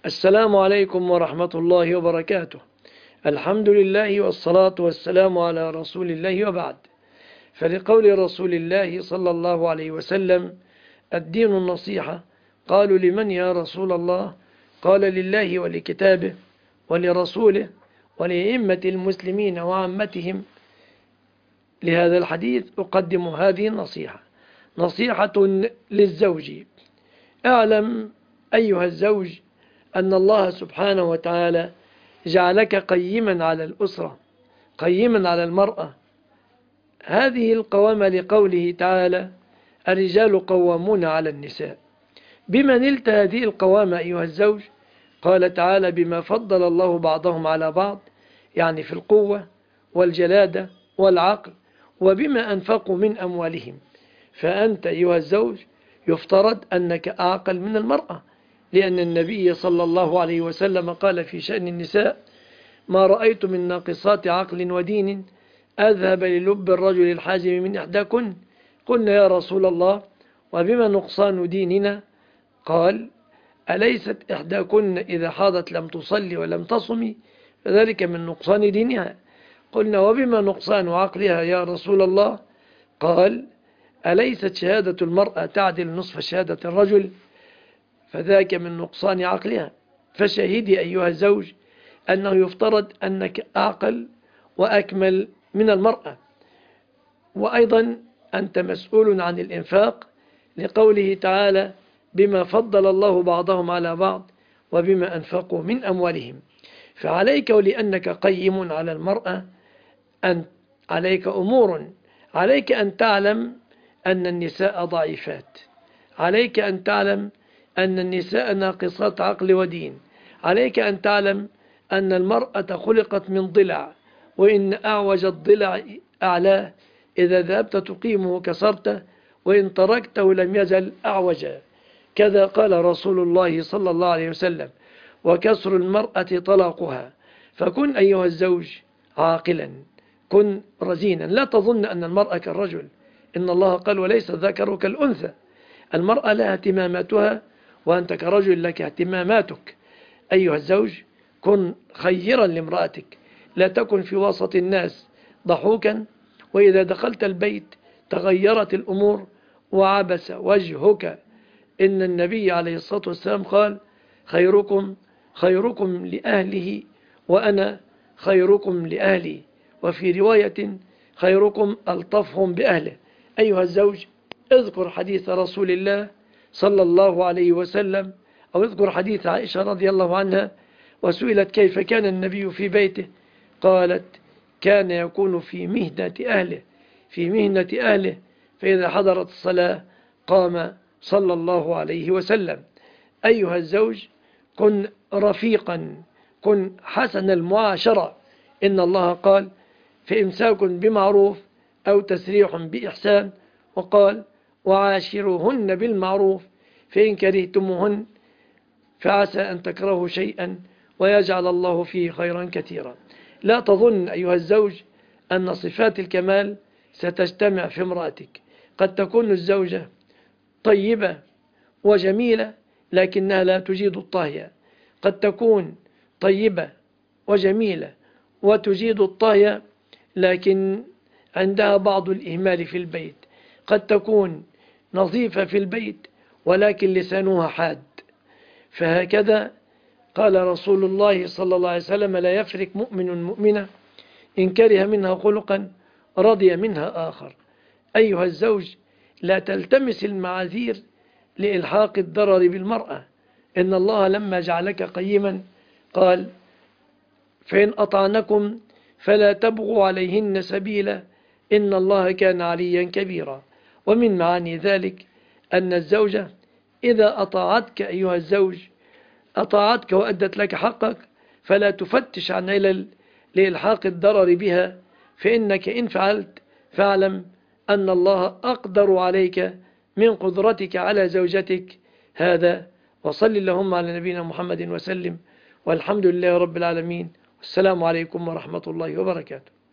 السلام عليكم ورحمة الله وبركاته. الحمد لله والصلاة والسلام على رسول الله وبعد. فلقول رسول الله صلى الله عليه وسلم: الدين النصيحة. قالوا: لمن يا رسول الله؟ قال: لله ولكتابه ولرسوله ولأئمة المسلمين وعامتهم. لهذا الحديث أقدم هذه النصيحة، نصيحة للزوج. اعلم أيها الزوج أن الله سبحانه وتعالى جعلك قيما على الأسرة، قيما على المرأة. هذه القوامة لقوله تعالى: الرجال قوامون على النساء. بما نلت هذه القوامة أيها الزوج؟ قال تعالى: بما فضل الله بعضهم على بعض، يعني في القوة والجلادة والعقل، وبما أنفقوا من أموالهم. فأنت أيها الزوج يفترض أنك أعقل من المرأة، لأن النبي صلى الله عليه وسلم قال في شأن النساء: ما رأيت من ناقصات عقل ودين أذهب للب الرجل الحازم من إحداكن. قلنا: يا رسول الله، وبما نقصان ديننا؟ قال: أليست إحداكن إذا حاضت لم تصلي ولم تصمي، فذلك من نقصان دينها. قلنا: وبما نقصان عقلها يا رسول الله؟ قال: أليست شهادة المرأة تعدل نصف شهادة الرجل، فذاك من نقصان عقلها. فشاهدي أيها الزوج أنه يفترض أنك أعقل وأكمل من المرأة. وأيضا أنت مسؤول عن الإنفاق، لقوله تعالى: بما فضل الله بعضهم على بعض وبما أنفقوا من أموالهم. فعليك، ولأنك قيم على المرأة، أن عليك أمور. عليك أن تعلم أن النساء ضعيفات، عليك أن تعلم أن النساء ناقصات عقل ودين، عليك أن تعلم أن المرأة خلقت من ضلع، وإن أعوج الضلع أعلاه، إذا ذهبت تقيمه كسرته، وإن تركته لم يزل أعوجا. كذا قال رسول الله صلى الله عليه وسلم: وكسر المرأة طلاقها. فكن أيها الزوج عاقلا، كن رزينا. لا تظن أن المرأة كالرجل، إن الله قال: وليس الذكر كالأنثى. المرأة لها اهتماماتها، وأنت كرجل لك اهتماماتك. أيها الزوج كن خيرا لامرأتك، لا تكن في وسط الناس ضحوكا، وإذا دخلت البيت تغيرت الأمور وعبس وجهك. إن النبي عليه الصلاة والسلام قال: خيركم لأهله وأنا خيركم لأهلي. وفي رواية: خيركم ألطفهم بأهله. أيها الزوج اذكر حديث رسول الله صلى الله عليه وسلم، أو اذكر حديث عائشة رضي الله عنها، وسئلت: كيف كان النبي في بيته؟ قالت: كان يكون في مهنة أهله، في مهنة أهله، فإذا حضرت الصلاة قام صلى الله عليه وسلم. أيها الزوج كن رفيقا، كن حسن المعاشرة. إن الله قال: فإمساك بمعروف أو تسريح بإحسان، وقال: وعاشروهن بالمعروف، فإن كرهتموهن فعسى أن تكرهوا شيئا ويجعل الله فيه خيرا كثيرا. لا تظن أيها الزوج أن صفات الكمال ستجتمع في امرأتك. قد تكون الزوجة طيبة وجميلة لكنها لا تجيد الطهي، قد تكون طيبة وجميلة وتجيد الطهي لكن عندها بعض الإهمال في البيت، قد تكون نظيفة في البيت ولكن لسانها حاد. فهكذا قال رسول الله صلى الله عليه وسلم: لا يفرق مؤمن مؤمنة إن كره منها خلقا رضي منها آخر. أيها الزوج لا تلتمس المعاذير لإلحاق الضرر بالمرأة. إن الله لما جعلك قيما قال: فإن أطعنكم فلا تبغوا عليهن سبيلا إن الله كان عليا كبيرا. ومن معاني ذلك أن الزوجة إذا أطاعتك أيها الزوج، أطاعتك وأدت لك حقك، فلا تفتش عن علل لإلحاق الضرر بها، فإنك إن فعلت فاعلم أن الله أقدر عليك من قدرتك على زوجتك. هذا، وصل اللهم على نبينا محمد وسلم، والحمد لله رب العالمين، والسلام عليكم ورحمة الله وبركاته.